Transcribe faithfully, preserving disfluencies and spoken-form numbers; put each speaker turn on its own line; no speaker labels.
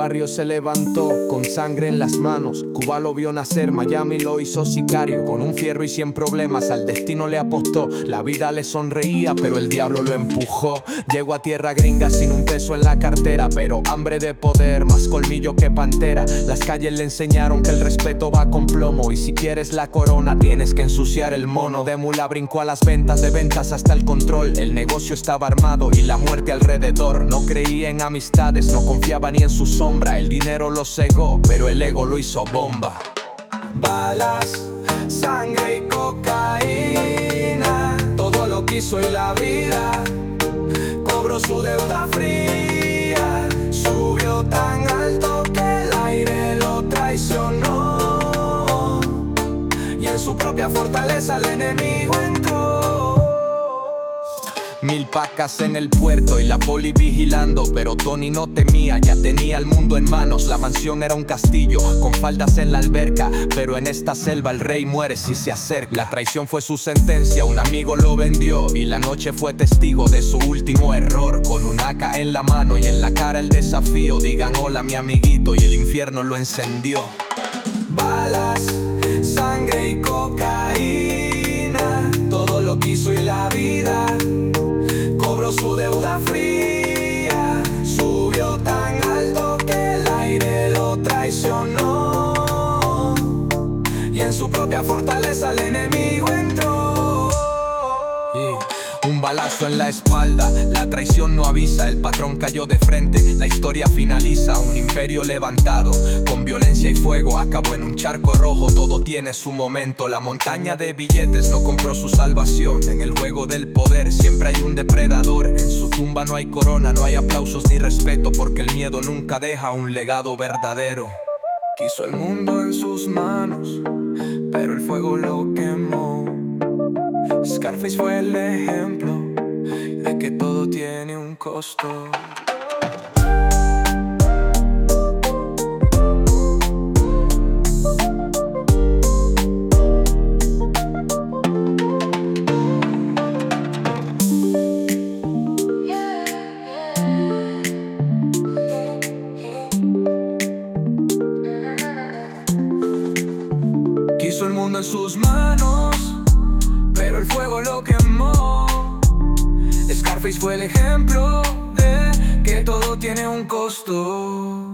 barrio se levantó con sangre en las manos. Cuba lo vio nacer, Miami lo hizo sicario. Con un fierro y cien problemas al destino le apostó. La vida le sonreía, pero el diablo lo empujó. Llegó a tierra gringa sin un peso en la cartera, pero hambre de poder, más colmillo que pantera. Las calles le enseñaron que el respeto va con plomo, y si quieres la corona tienes que ensuciar el mono. De mula brincó a las ventas, de ventas hasta el control. El negocio estaba armado y la muerte alrededor. No creía en amistades, no confiaba ni en su sombra. El dinero lo cegó, pero el ego lo hizo bomba. Balas, sangre y cocaína, todo lo quiso y la vida cobró su deuda fría. Subió tan alto que el aire lo traicionó, y en su propia fortaleza el enemigo entró. Mil pacas en el puerto y la poli vigilando, pero Tony no temía, ya tenía el mundo en manos. La mansión era un castillo con faldas en la alberca, pero en esta selva el rey muere si se acerca. La traición fue su sentencia, un amigo lo vendió, y la noche fue testigo de su último error. Con un A K en la mano y en la cara el desafío: digan hola mi amiguito, y el infierno lo encendió. Balas, sangre y cocaína, todo lo quiso y la vida cobró su deuda fría. Subió tan alto que el aire lo traicionó, y en su propia fortaleza el enemigo entró. Yeah. Un balazo en la espalda, la traición no avisa. El patrón cayó de frente, la historia finaliza. Un imperio levantado, con violencia y fuego, acabó en un charco rojo. Todo tiene su momento, la montaña de billetes no compró su salvación. En el juego del poder siempre hay un depredador. En su tumba no hay corona, no hay aplausos ni respeto, porque el miedo nunca deja un legado verdadero. Quiso el mundo en sus manos, pero el fuego lo quemó. Scarface fue el ejemplo de que todo tiene un costo. Quiso el mundo en sus manos, pero el fuego lo quemó. Scarface fue el ejemplo de que todo tiene un costo.